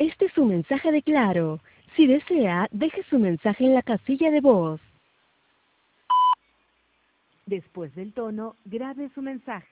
Este es un mensaje de Claro. Si desea, deje su mensaje en la casilla de voz. Después del tono, grabe su mensaje.